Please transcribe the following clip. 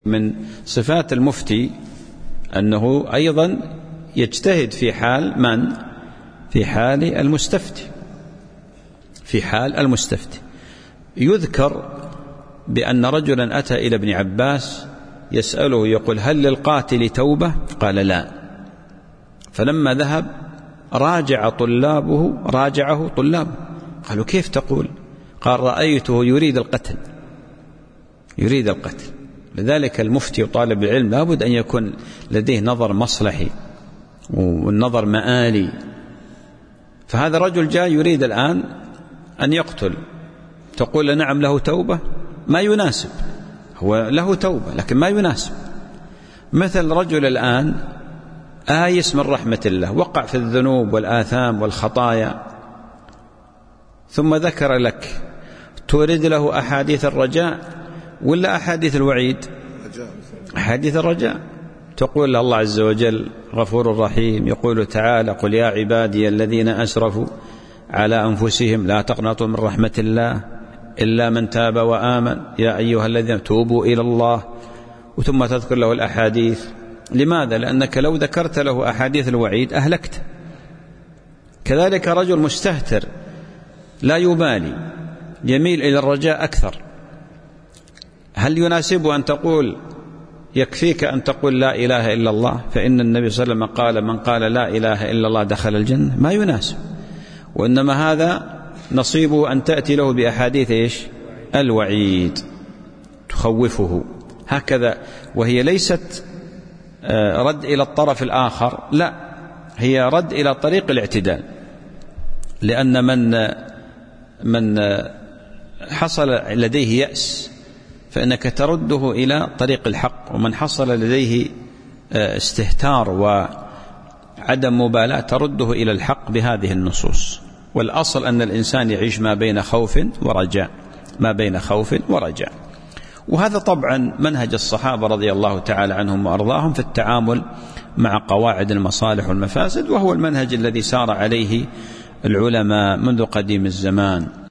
من صفات المفتي أنه أيضا يجتهد في حال من؟ في حال المستفتي. في حال المستفتي يذكر بأن رجلا أتى إلى ابن عباس يسأله يقول: هل للقاتل توبة؟ قال: لا. فلما ذهب راجعه طلابه قالوا: كيف تقول؟ قال: رأيته يريد القتل. لذلك المفتي وطالب العلم لابد أن يكون لديه نظر مصلحي والنظر مآلي. فهذا رجل جاء يريد الآن أن يقتل، تقول نعم له توبة؟ ما يناسب. هو له توبة لكن ما يناسب. مثل رجل الآن آيس من رحمة الله، وقع في الذنوب والآثام والخطايا، ثم ذكر لك، تورد له أحاديث الرجاء ولا أحاديث الوعيد؟ أحاديث الرجاء. تقول الله عز وجل غفور رحيم، يقول تعالى: قل يا عبادي الذين أسرفوا على أنفسهم لا تقنطوا من رحمة الله إلا من تاب وآمن يا أيها الذين توبوا إلى الله، وثم تذكر له الأحاديث. لماذا؟ لأنك لو ذكرت له أحاديث الوعيد أهلكت. كذلك رجل مستهتر لا يبالي، يميل إلى الرجاء أكثر، هل يناسب أن تقول يكفيك أن تقول لا إله إلا الله؟ فإن النبي صلى الله عليه وسلم قال: من قال لا إله إلا الله دخل الجنة. ما يناسب. وإنما هذا نصيبه أن تأتي له بأحاديث الوعيد تخوفه هكذا، وهي ليست رد إلى الطرف الآخر، لا، هي رد إلى طريق الاعتدال. لأن من حصل لديه يأس فإنك ترده إلى طريق الحق، ومن حصل لديه استهتار وعدم مبالاة ترده إلى الحق بهذه النصوص. والأصل أن الإنسان يعيش ما بين خوف ورجاء. وهذا طبعا منهج الصحابة رضي الله تعالى عنهم وأرضاهم في التعامل مع قواعد المصالح والمفاسد، وهو المنهج الذي سار عليه العلماء منذ قديم الزمان.